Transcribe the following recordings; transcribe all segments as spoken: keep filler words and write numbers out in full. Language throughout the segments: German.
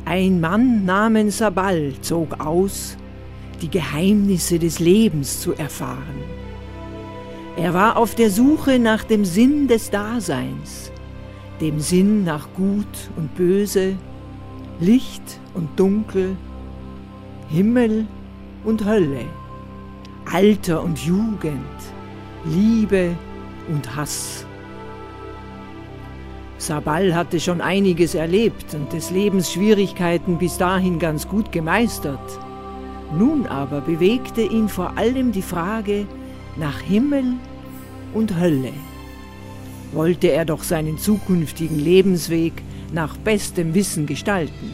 Ein Mann namens Sabal zog aus, die Geheimnisse des Lebens zu erfahren. Er war auf der Suche nach dem Sinn des Daseins, dem Sinn nach Gut und Böse, Licht und Dunkel, Himmel und Hölle, Alter und Jugend, Liebe und Hass. Sabal hatte schon einiges erlebt und des Lebens Schwierigkeiten bis dahin ganz gut gemeistert. Nun aber bewegte ihn vor allem die Frage nach Himmel und Hölle. Wollte er doch seinen zukünftigen Lebensweg nach bestem Wissen gestalten.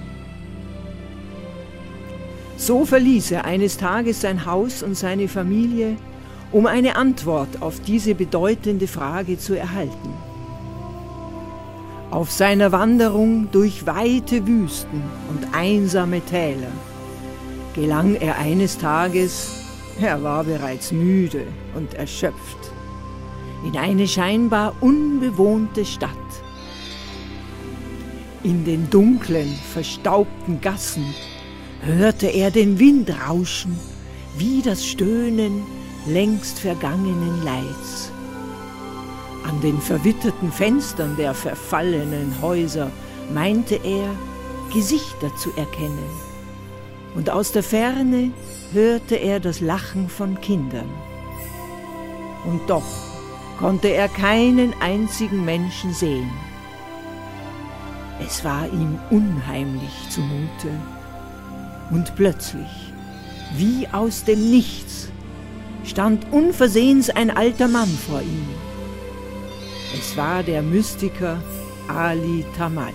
So verließ er eines Tages sein Haus und seine Familie, um eine Antwort auf diese bedeutende Frage zu erhalten. Auf seiner Wanderung durch weite Wüsten und einsame Täler gelang er eines Tages, er war bereits müde und erschöpft, in eine scheinbar unbewohnte Stadt. In den dunklen, verstaubten Gassen hörte er den Wind rauschen, wie das Stöhnen längst vergangenen Leids. An den verwitterten Fenstern der verfallenen Häuser meinte er, Gesichter zu erkennen. Und aus der Ferne hörte er das Lachen von Kindern. Und doch konnte er keinen einzigen Menschen sehen. Es war ihm unheimlich zumute. Und plötzlich, wie aus dem Nichts, stand unversehens ein alter Mann vor ihm. Es war der Mystiker Ali Tamal.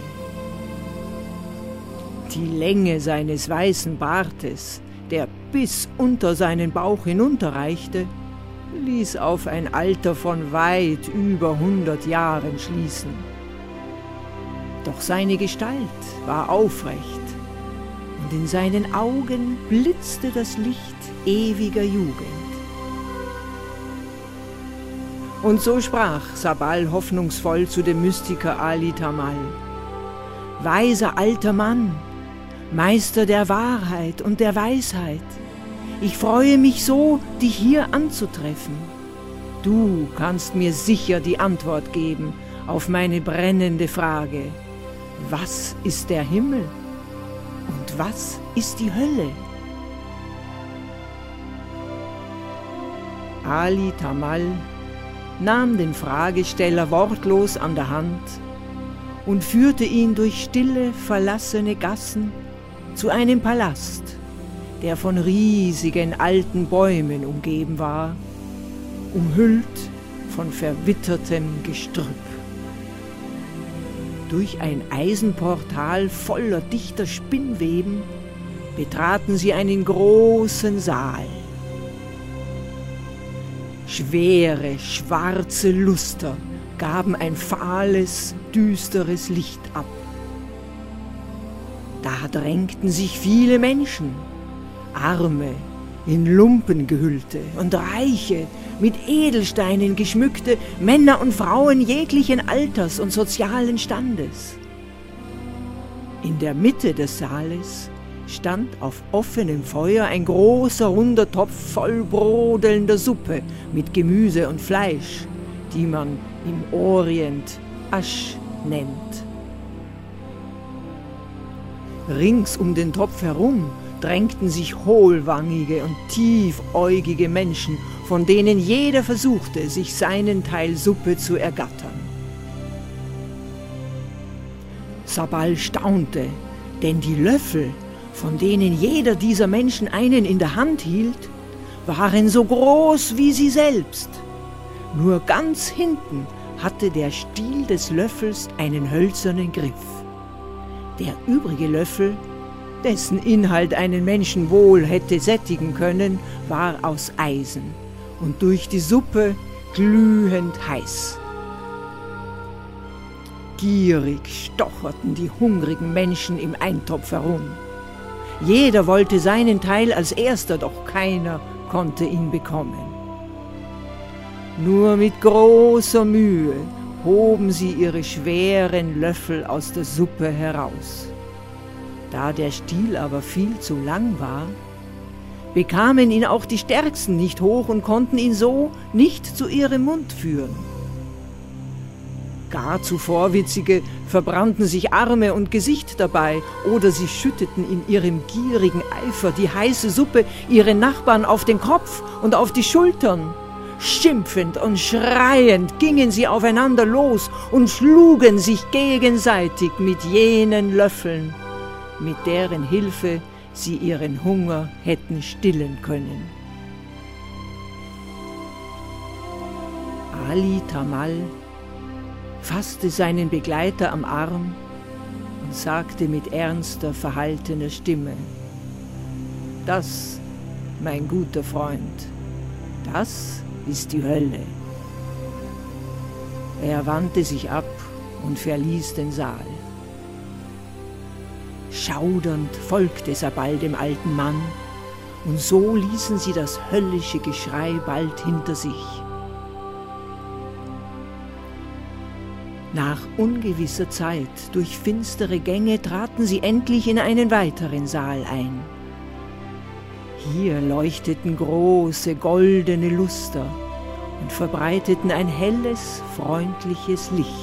Die Länge seines weißen Bartes, der bis unter seinen Bauch hinunterreichte, ließ auf ein Alter von weit über hundert Jahren schließen. Doch seine Gestalt war aufrecht und in seinen Augen blitzte das Licht ewiger Jugend. Und so sprach Sabal hoffnungsvoll zu dem Mystiker Ali Tamal: Weiser alter Mann, Meister der Wahrheit und der Weisheit, ich freue mich so, dich hier anzutreffen. Du kannst mir sicher die Antwort geben auf meine brennende Frage: Was ist der Himmel und was ist die Hölle? Ali Tamal nahm den Fragesteller wortlos an der Hand und führte ihn durch stille, verlassene Gassen zu einem Palast, der von riesigen alten Bäumen umgeben war, umhüllt von verwittertem Gestrüpp. Durch ein Eisenportal voller dichter Spinnweben betraten sie einen großen Saal. Schwere, schwarze Luster gaben ein fahles, düsteres Licht ab. Da drängten sich viele Menschen, Arme, in Lumpen gehüllte und Reiche, mit Edelsteinen geschmückte, Männer und Frauen jeglichen Alters und sozialen Standes. In der Mitte des Saales stand auf offenem Feuer ein großer runder Topf voll brodelnder Suppe mit Gemüse und Fleisch, die man im Orient Asch nennt. Rings um den Topf herum drängten sich hohlwangige und tiefäugige Menschen, von denen jeder versuchte, sich seinen Teil Suppe zu ergattern. Sabal staunte, denn die Löffel, von denen jeder dieser Menschen einen in der Hand hielt, waren so groß wie sie selbst. Nur ganz hinten hatte der Stiel des Löffels einen hölzernen Griff. Der übrige Löffel, dessen Inhalt einen Menschen wohl hätte sättigen können, war aus Eisen und durch die Suppe glühend heiß. Gierig stocherten die hungrigen Menschen im Eintopf herum. Jeder wollte seinen Teil als erster, doch keiner konnte ihn bekommen. Nur mit großer Mühe hoben sie ihre schweren Löffel aus der Suppe heraus. Da der Stiel aber viel zu lang war, bekamen ihn auch die Stärksten nicht hoch und konnten ihn so nicht zu ihrem Mund führen. Gar zu Vorwitzige verbrannten sich Arme und Gesicht dabei, oder sie schütteten in ihrem gierigen Eifer die heiße Suppe ihren Nachbarn auf den Kopf und auf die Schultern. Schimpfend und schreiend gingen sie aufeinander los und schlugen sich gegenseitig mit jenen Löffeln, mit deren Hilfe sie ihren Hunger hätten stillen können. Ali Tamal fasste seinen Begleiter am Arm und sagte mit ernster, verhaltener Stimme: »Das, mein guter Freund, das ist die Hölle.« Er wandte sich ab und verließ den Saal. Schaudernd folgte Sabal dem alten Mann, und so ließen sie das höllische Geschrei bald hinter sich. Nach ungewisser Zeit, durch finstere Gänge, traten sie endlich in einen weiteren Saal ein. Hier leuchteten große goldene Luster und verbreiteten ein helles, freundliches Licht.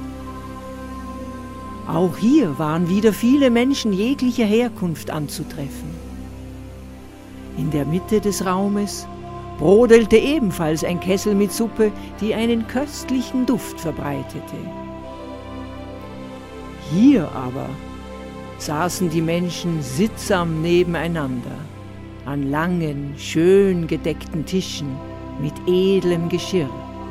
Auch hier waren wieder viele Menschen jeglicher Herkunft anzutreffen. In der Mitte des Raumes brodelte ebenfalls ein Kessel mit Suppe, die einen köstlichen Duft verbreitete. Hier aber saßen die Menschen sittsam nebeneinander, an langen, schön gedeckten Tischen mit edlem Geschirr.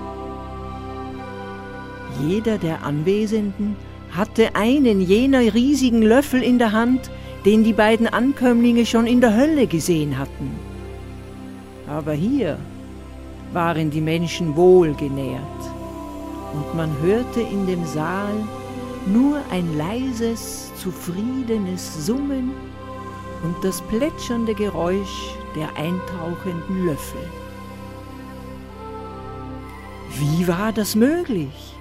Jeder der Anwesenden hatte einen jener riesigen Löffel in der Hand, den die beiden Ankömmlinge schon in der Hölle gesehen hatten. Aber hier waren die Menschen wohlgenährt, und man hörte in dem Saal nur ein leises, zufriedenes Summen und das plätschernde Geräusch der eintauchenden Löffel. Wie war das möglich?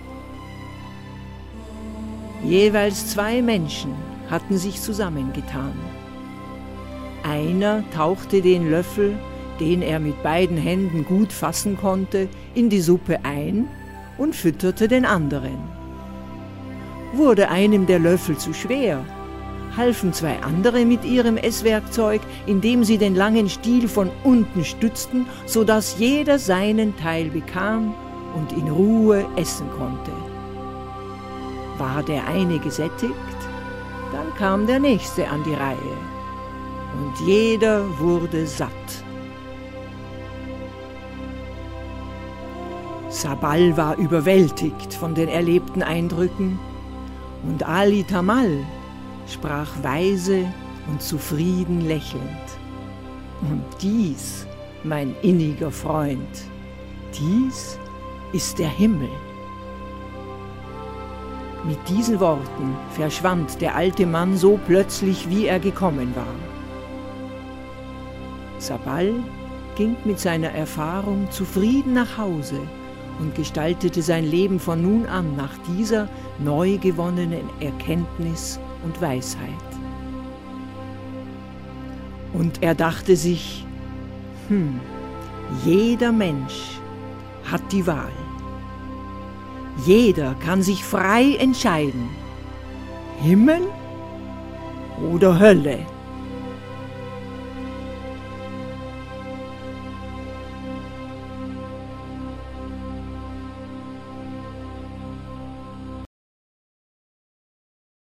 Jeweils zwei Menschen hatten sich zusammengetan. Einer tauchte den Löffel, den er mit beiden Händen gut fassen konnte, in die Suppe ein und fütterte den anderen. Wurde einem der Löffel zu schwer, halfen zwei andere mit ihrem Esswerkzeug, indem sie den langen Stiel von unten stützten, so dass jeder seinen Teil bekam und in Ruhe essen konnte. War der eine gesättigt, dann kam der nächste an die Reihe, und jeder wurde satt. Sabal war überwältigt von den erlebten Eindrücken, und Ali Tamal sprach weise und zufrieden lächelnd: »Und dies, mein inniger Freund, dies ist der Himmel.« Mit diesen Worten verschwand der alte Mann so plötzlich, wie er gekommen war. Sabal ging mit seiner Erfahrung zufrieden nach Hause und gestaltete sein Leben von nun an nach dieser neu gewonnenen Erkenntnis und Weisheit. Und er dachte sich, hm, jeder Mensch hat die Wahl. Jeder kann sich frei entscheiden, Himmel oder Hölle.